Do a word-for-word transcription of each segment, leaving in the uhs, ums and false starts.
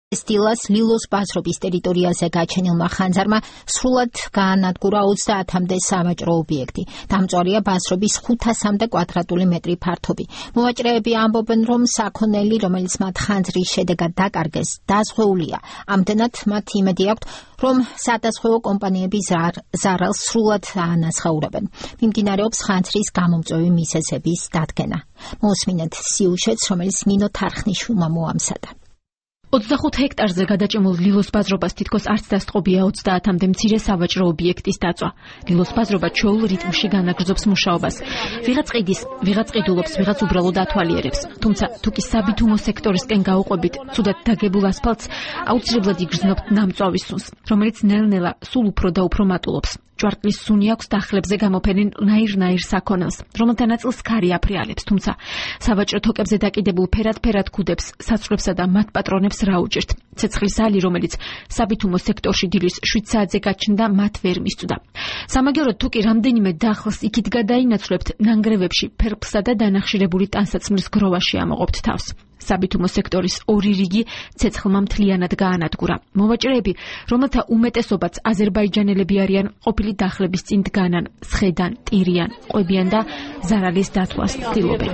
სტილას ლილოს ბაზრობის ტერიტორიაზე გაჩენილმა ხანძარმა სრულად გაანადგურა ოცდაათამდე სავაჭრო ობიექტი. დამწვარია ბაზრობის ხუთასამდე კვადრატული მეტრი ფართობი. მოვაჭრეები ამბობენ, რომ საქონელი, რომელიც მათ ხანძრის შედეგად დაკარგეს, დაზღვეულია. ამდენად მათ იმედი აქვთ, რომ სადაზღვევო კომპანიები ზარალს სრულად აანაზღაურებენ. მიმდინარეობს ხანძრის გამომწვევი მიზეზების დადგენა. მოусმინეთ სიუჟეტს, რომელიც ნინო თარხნიშვილმა მოამზადა. ოცდახუთ ჰექტარზე გადაჭიმულ ლილოს ბაზრობას თითქოს არც დასწყობია ოცდაათამდე მცირე სავაჭრო ობიექტის დაწვა. ლილოს ბაზრობა ჩვეულ რიტმში განაგრძობს მუშაობას. ვიღაც ყიდის, ვიღაც ყიდულობს, ვიღაც უბრალოდ ათვალიერებს. თუმცა თუ კი საბითუმო სექტორისკენ გაუყვებით, ცუდად დაგებულ ასფალტს აუცილებლად იგრძნობთ ნამწვავის სუნს, რომელიც ნელ-ნელა სულ უფრო და უფრო მატულობს. ჭვარტლის სუნი აქვს დახლებზე გამოფენილ ნაირ-ნაირ საქონელს, რომელთა ნაწილს ქარი აფრიალებს, თუმცა სავაჭრო თოკებზე დაკიდებულ ფერად-ფერად ქუდებს, საცვლებსა და მათ პატრონებს რა უჭერთ. ცეცხლის ალი, რომელიც საბითუმო სექტორში დილის შვიდ საათზე გაჩნდა, მათ ვერ მისწვდა. სამაგიეროდ თუ კი რამდენიმე დახლს იქით გადაინაცვლებთ, ნანგრევებში ფერფლსა და დანახშირებული ტანსაცმლის გროვაში ამოყოფთ თავს. საბითუმო სექტორის ორი რიგი ცეცხლმა მთლიანად გაანადგურა. მოვაჭრეები, რომელთა უმეტესობაც აზერბაიჯანელები არიან, ყოფილი დახლების წინ დგანან, სხედან, ტირიან, ყვებიან და ზარალის დათვას ცდილობენ.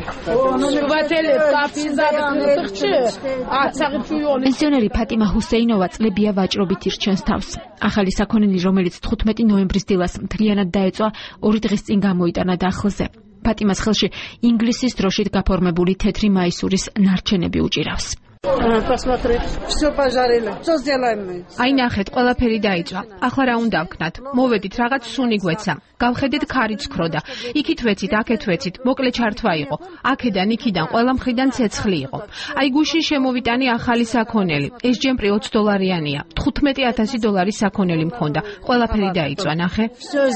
პენსიონერი ფატიმა ჰუსეინოვა წლებია ვაჭრობით ირჩენს თავს. ახალი საქონელი, რომელიც თხუთმეტი ნოემბრის დილას მთლიანად დაეწვა, ორი დღის წინ გამოიტანა დახლზე. ფატიმას ხელში ინგლისის დროშით გაფორმებული თეთრი მაისურის ნარჩენები უჭირავს. აი ნახეთ, ყველაფერი დაიწვა. ახლა რა უნდა ვქნათ? მოვედით, რაღაც სუნი გვეცა. გავხედეთ ქარიც ქროდა. იქით ვეცით, აქეთ ვეცით, მოკლე ჩართვა იყო. აქედან, იქიდან, ყველა მხრიდან ცეცხლი იყო. აი გუშინ შემოვიტანი ახალი საქონელი. ეს ჯემპრი ოც დოლარიანია. თხუთმეტი ათასი დოლარის საქონელი მქონდა. ყველაფერი დაიწვა, ნახე.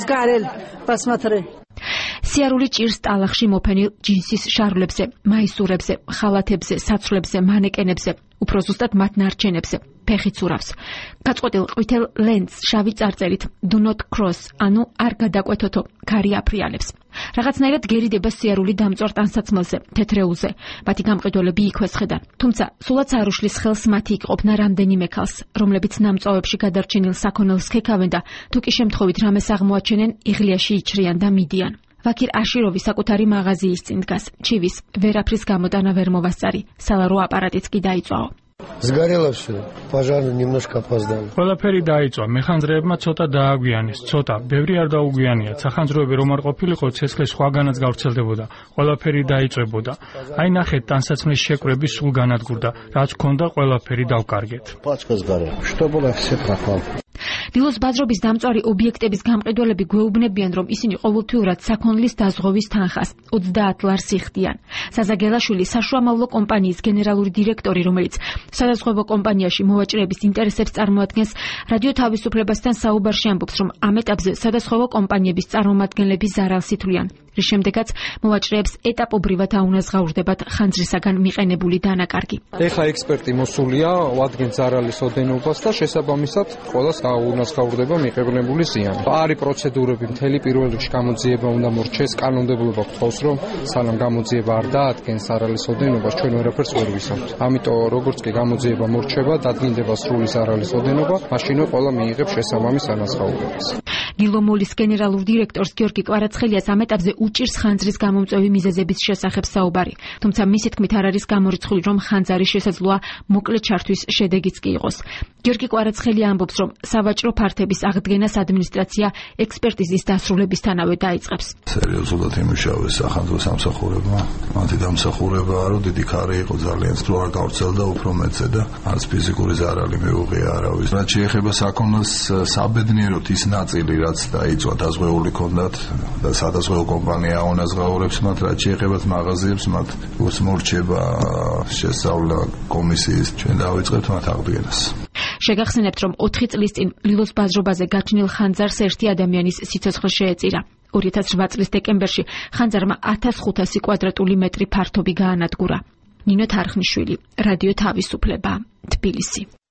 სიარული ჭირს ტალახში მოფენილ ჯინსის შარვლებზე, მაისურებზე, ხალათებზე, საცვლებზე, მანეკენებზე, უფრო ზუსტად მათ ნარჩენებზე, ფეხით სურავს. გაწყვეტილ ყვითელ ლენტს შავი წარწერით do not cross, ანუ არ გადაკვეთოთო, ქარი აფრიალებს. რაღაცნაირად გერიდება სიარული დამწვარ ტანსაცმელზე, თეთრეულზე, მათი გამყიდველები იქვე სხედან. თუმცა სულაც არ უშლის ხელს მათი იკყოფნა რამდენიმე ქალს, რომლებიც ნამწვავებში გადარჩენილ საქონელს ქექავენ და თუ კი შემთხვევით რამეს აღმოაჩენენ, იღლიაში იჩრიან და მიდიან. ვაქირ აშიროვი საკუთარი მაღაზიის წინ დგას. ჩივის ვერაფრის გამოტანა ვერ მოვასწარი. სალარო აპარატიც კი დაიწვაო. Сгорело все. Пожар немножко опоздал. ყველაფერი დაიწვა. მეხანძრეებმა ცოტა დააგვიანეს, ცოტა, ბევრი არ დაუგვიანია. სახანძროები რომ არ ყოფილიყო, ცეცხლი სხვაგანაც გავრცელდებოდა. ყველაფერი დაიწვებოდა. აი ნახეთ, ტანსაცმლის შეკვრები სულ განადგურდა. რაც ჰქონდა, ყველაფერი დავკარგეთ. Пачка сгорела. Что было, все пропало. ლილოს ბაზრობის დამწვარი ობიექტების გამყიდველები გვეუბნებიან, რომ ისინი ყოველთვიურად საქონლის დაზღვევის თანხას ოცდაათ ლარს იხდიან. საზაგელაშვილი საშუამავლო კომპანიის გენერალური დირექტორი, რომელიც სადაზღვევო კომპანიაში მოვაჭრეების ინტერესებს წარმოადგენს, რადიო თავისუფლებასთან საუბარში ამბობს, რომ ამ ეტაპზე სადაზღვევო კომპანიების წარმომადგენლები ზარალს ითვლიან, რის შემდეგაც მოვაჭრეებს ეტაპობრივად აუნაზღაურდებათ ხანძრისაგან მიყენებული დანაკარგი. ეხლა ექსპერტი მოსულია, ვადგენთ ზარალის ოდენობას და შესაბამისად ყველას აუნაზღაურდება მიყენებული ზიანი. არის პროცედურები, მთელი პირველ რიგში გამოძიება უნდა მორჩეს, კანონმდებლობა გთხოვს, რომ სანამ გამოძიება არ დაადგენს ზარალის ოდენობას, ჩვენ ვერაფერს ვერ ვისაუბრებთ. ამიტომ როგორც კი გამოძიება მორჩება, დადგინდება სრული ზარალის ოდენობა, მაშინვე ყველა მიიღებს შესაბამის ანაზღაურებას. გილომოლის გენერალურ დირექტორს გიორგი კვარაცხელიას ამ ეტაპზე უჭირს ხანძრის გამომწვევი მიზეზების შესახებ საუბარი. თუმცა მისი თქმით არ არის გამორიცხული, რომ ხანძარი შესაძლოა მოკლე ჩართვის შედეგიც კი იყოს. გიორგი კვარაცხელია ამბობს, რომ სავაჭრო ფართების აღდგენას ადმინისტრაცია ექსპერტიზის დასრულებისთანავე დაიწყებს. სერიოზულად იმუშავეს სახანძრო სამსახურებმა. მათი დამსახურებაა, რომ დიდი ქარი იყო ძალიან თუ არ გავრცელდა უფრო მეცე და არც ფიზიკური ზარალი მეუღია არავის. რაც შეეხება საქონელს, საბედნიეროდ ის ნაწილი, რაც დაიწვა დაზღვეული ჰქონდათ და სადაზღვევო კომპანია აუნაზღაურებს მათ, რაც შეეხება მაღაზიებს, მათ როგორც მორჩება შესწავლა კომისიის, ჩვენ დავიწყებთ მათ აღდგენას. შეგახსენებთ, რომ ოთხი წლის წინ ლილოს ბაზრობაზე გაჩნილ ხანძარს ერთი ადამიანის სიცოცხლე შეეწირა. ორი ათას რვა წლის დეკემბერში ხანძარმა ათას ხუთასი კვადრატული მეტრი ფართობი გაანადგურა. ნინო თარხნიშვილი, რადიო თავისუფლება, თბილისი.